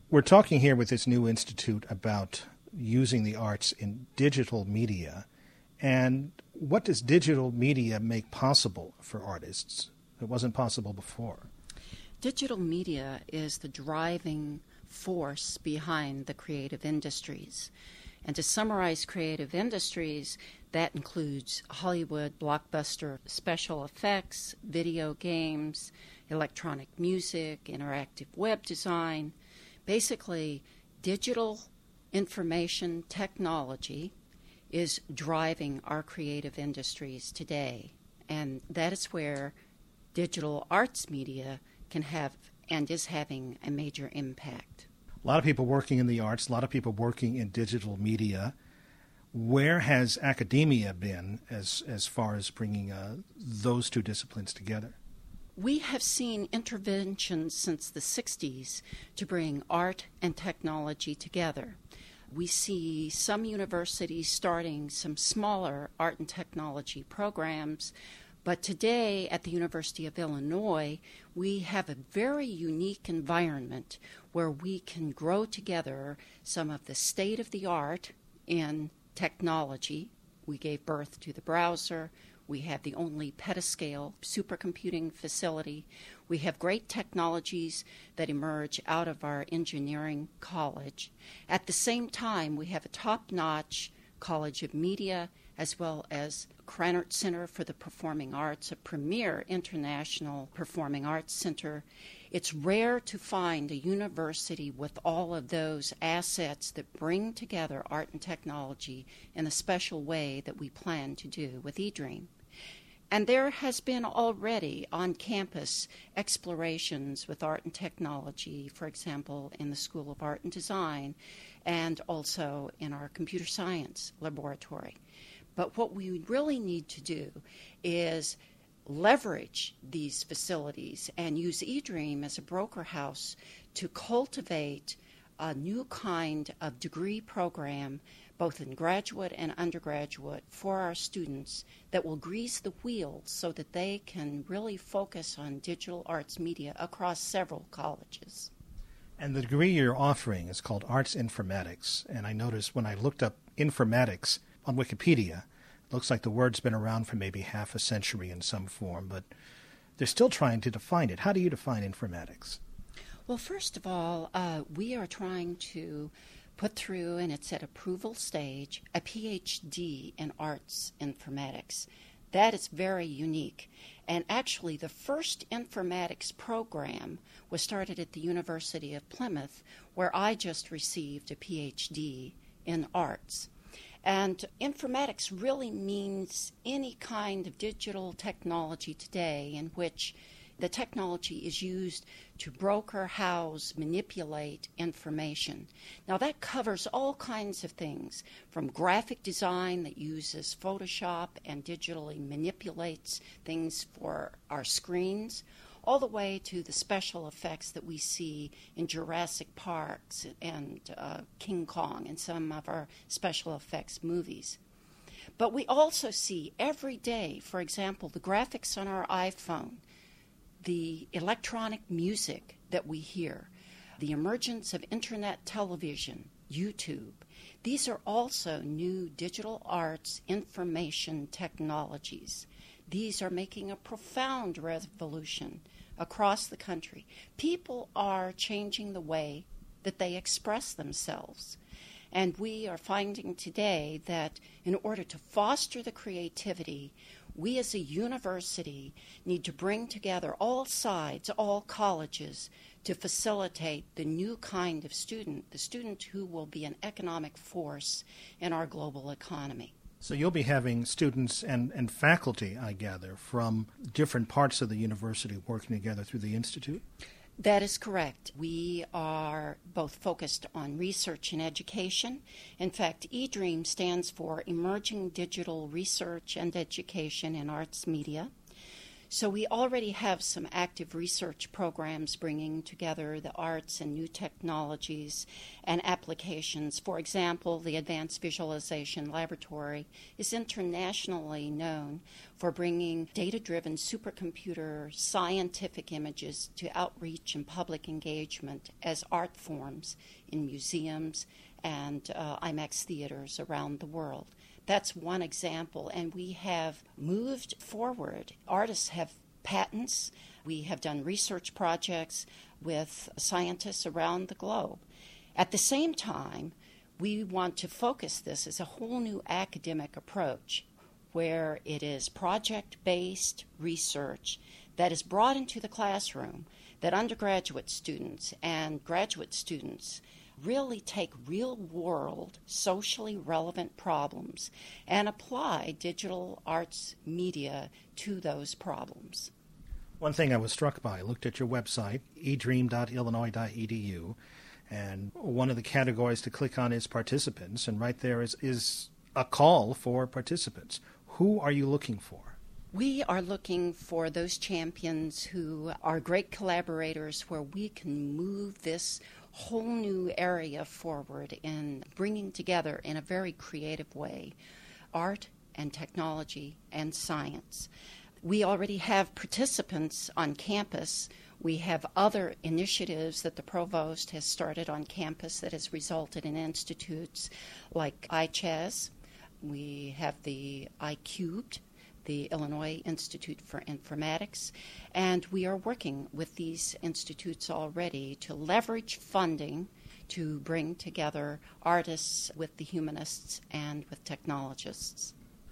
We're talking here with this new institute about using the arts in digital media. And what does digital media make possible for artists that wasn't possible before? Digital media is the driving force behind the creative industries. And to summarize creative industries, that includes Hollywood blockbuster special effects, video games, electronic music, interactive web design. Basically, digital information technology is driving our creative industries today. And that is where digital arts media can have and is having a major impact. A lot of people working in the arts, a lot of people working in digital media. Where has academia been as far as bringing those two disciplines together? We have seen interventions since the 60s to bring art and technology together. We see some universities starting some smaller art and technology programs, but today at the University of Illinois, we have a very unique environment where we can grow together some of the state-of-the-art in technology. We gave birth to the browser. We have the only petascale supercomputing facility. We have great technologies that emerge out of our engineering college. At the same time, we have a top-notch College of Media as well as Krannert Center for the Performing Arts, a premier international performing arts center. It's rare to find a university with all of those assets that bring together art and technology in a special way that we plan to do with eDream. And there has been already on campus explorations with art and technology, for example, in the School of Art and Design and also in our computer science laboratory. But what we really need to do is leverage these facilities and use eDream as a broker house to cultivate a new kind of degree program, both in graduate and undergraduate, for our students that will grease the wheels so that they can really focus on digital arts media across several colleges. And the degree you're offering is called Arts Informatics. And I noticed when I looked up informatics on Wikipedia, it looks like the word's been around for maybe half a century in some form, but they're still trying to define it. How do you define informatics? Well, first of all, we are trying to put through, and it's at approval stage, a PhD in arts informatics. That is very unique. And actually, the first informatics program was started at the University of Plymouth, where I just received a PhD in arts. And informatics really means any kind of digital technology today in which the technology is used to broker, house, manipulate information. Now that covers all kinds of things, from graphic design that uses Photoshop and digitally manipulates things for our screens, all the way to the special effects that we see in Jurassic Park and King Kong and some of our special effects movies. But we also see every day, for example, the graphics on our iPhone, the electronic music that we hear, the emergence of internet television, YouTube. These are also new digital arts information technologies. These are making a profound revolution across the country. People are changing the way that they express themselves. And we are finding today that in order to foster the creativity, we as a university need to bring together all sides, all colleges, to facilitate the new kind of student, the student who will be an economic force in our global economy. So you'll be having students and faculty, I gather, from different parts of the university working together through the Institute? That is correct. We are both focused on research and education. In fact, eDream stands for Emerging Digital Research and Education in Arts Media. So we already have some active research programs bringing together the arts and new technologies and applications. For example, the Advanced Visualization Laboratory is internationally known for bringing data-driven supercomputer scientific images to outreach and public engagement as art forms in museums and IMAX theaters around the world. That's one example, and we have moved forward. Artists have patents. We have done research projects with scientists around the globe. At the same time, we want to focus this as a whole new academic approach where it is project-based research that is brought into the classroom, that undergraduate students and graduate students really take real-world, socially relevant problems and apply digital arts media to those problems. One thing I was struck by, I looked at your website, edream.illinois.edu, and one of the categories to click on is participants, and right there is a call for participants. Who are you looking for? We are looking for those champions who are great collaborators where we can move this whole new area forward in bringing together in a very creative way art and technology and science. We already have participants on campus. We have other initiatives that the provost has started on campus that has resulted in institutes like iChess. We have the iCubed, the Illinois Institute for Informatics, and we are working with these institutes already to leverage funding to bring together artists with the humanists and with technologists.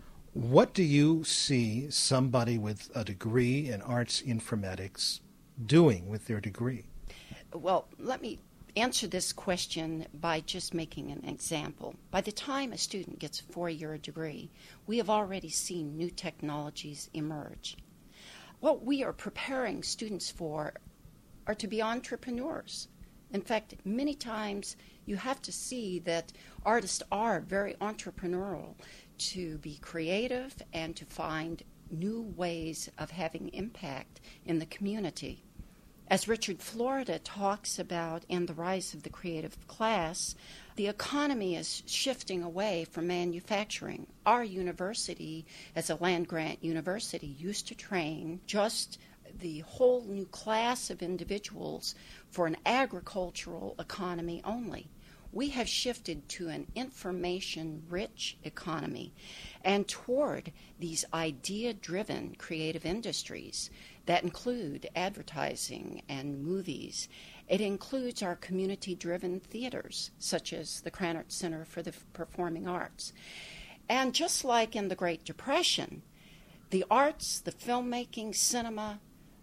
What do you see somebody with a degree in arts informatics doing with their degree? Well, let me answer this question by just making an example. By the time a student gets a 4-year degree, we have already seen new technologies emerge. What we are preparing students for are to be entrepreneurs. In fact, many times you have to see that artists are very entrepreneurial, to be creative and to find new ways of having impact in the community. As Richard Florida talks about in The Rise of the Creative Class, the economy is shifting away from manufacturing. Our university, as a land-grant university, used to train just the whole new class of individuals for an agricultural economy only. We have shifted to an information-rich economy and toward these idea-driven creative industries that include advertising and movies. It includes our community-driven theaters, such as the Krannert Center for the Performing Arts. And just like in the Great Depression, the arts, the filmmaking, cinema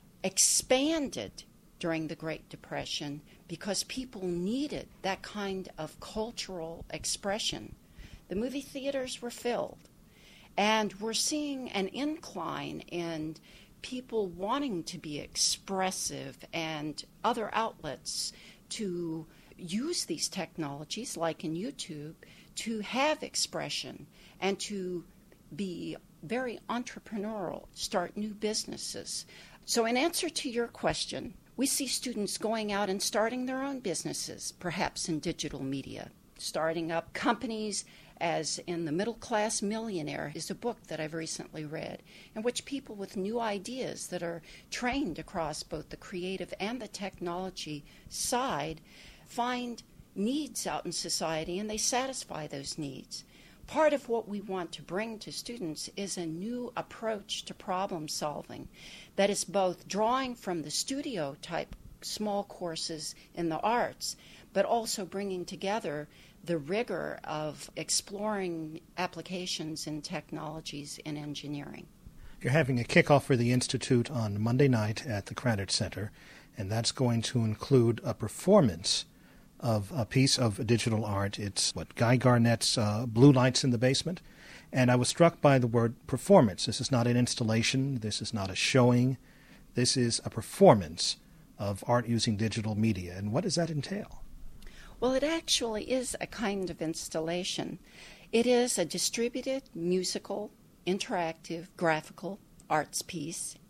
expanded during the Great Depression because people needed that kind of cultural expression. The movie theaters were filled, and we're seeing an incline in people wanting to be expressive and other outlets to use these technologies, like in YouTube, to have expression and to be very entrepreneurial, start new businesses. So in answer to your question, we see students going out and starting their own businesses, perhaps in digital media, starting up companies, as in The Middle Class Millionaire is a book that I've recently read, in which people with new ideas that are trained across both the creative and the technology side find needs out in society and they satisfy those needs. Part of what we want to bring to students is a new approach to problem solving that is both drawing from the studio type small courses in the arts, but also bringing together the rigor of exploring applications in technologies in engineering. You're having a kickoff for the Institute on Monday night at the Krannert Center, and that's going to include a performance of a piece of digital art. It's Guy Garnett's Blue Lights in the Basement. And I was struck by the word performance. This is not an installation. This is not a showing. This is a performance of art using digital media. And what does that entail? Well, it actually is a kind of installation. It is a distributed, musical, interactive, graphical arts piece,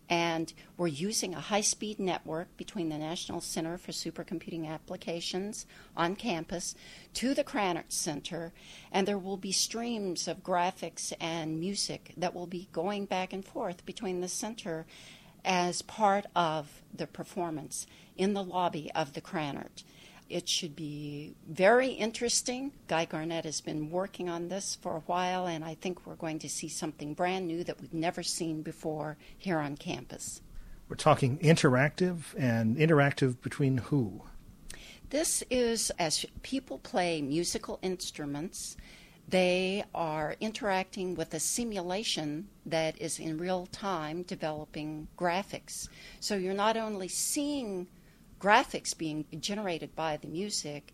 And we're using a high-speed network between the National Center for Supercomputing Applications on campus to the Krannert Center, and there will be streams of graphics and music that will be going back and forth between the center as part of the performance in the lobby of the Krannert. It should be very interesting. Guy Garnett has been working on this for a while, and I think we're going to see something brand new that we've never seen before here on campus. We're talking interactive, and interactive between who? This is as people play musical instruments, they are interacting with a simulation that is in real time developing graphics. So you're not only seeing graphics being generated by the music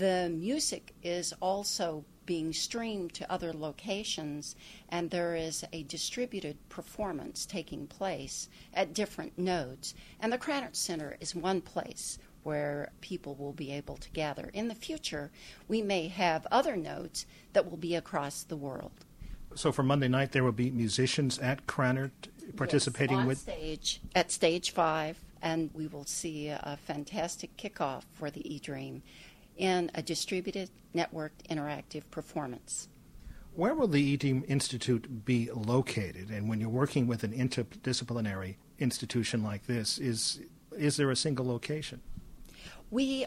is also being streamed to other locations, and there is a distributed performance taking place at different nodes. And the Krannert Center is one place where people will be able to gather. In the future, we may have other nodes that will be across the world. So for Monday night, there will be musicians at Krannert participating on stage at Stage 5, and we will see a fantastic kickoff for the eDream in a distributed, networked, interactive performance. Where will the eDream Institute be located? And when you're working with an interdisciplinary institution like this, is there a single location? We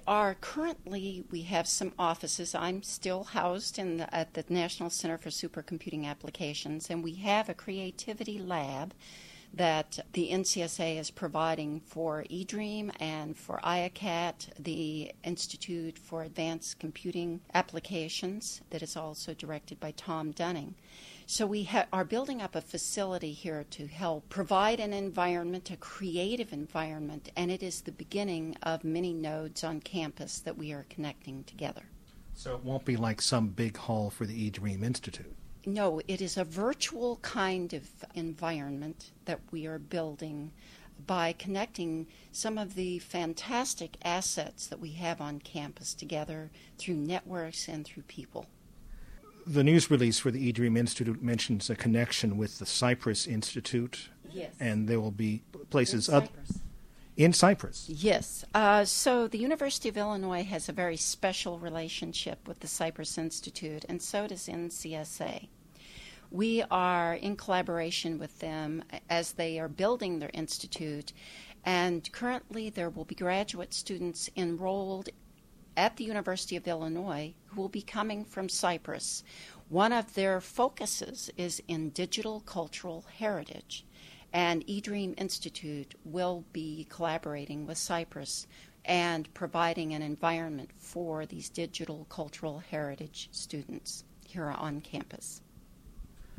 have some offices. I'm still housed at the National Center for Supercomputing Applications, and we have a creativity lab that the NCSA is providing for eDream and for IACAT, the Institute for Advanced Computing Applications, that is also directed by Tom Dunning. So we are building up a facility here to help provide an environment, a creative environment, and it is the beginning of many nodes on campus that we are connecting together. So it won't be like some big hall for the eDream Institute. No, it is a virtual kind of environment that we are building by connecting some of the fantastic assets that we have on campus together through networks and through people. The news release for the eDream Institute mentions a connection with the Cypress Institute. Yes. And there will be places In Cyprus. Yes. So the University of Illinois has a very special relationship with the Cypress Institute, and so does NCSA. We are in collaboration with them as they are building their institute, and currently there will be graduate students enrolled at the University of Illinois who will be coming from Cyprus. One of their focuses is in digital cultural heritage. And eDream Institute will be collaborating with Cyprus and providing an environment for these digital cultural heritage students here on campus.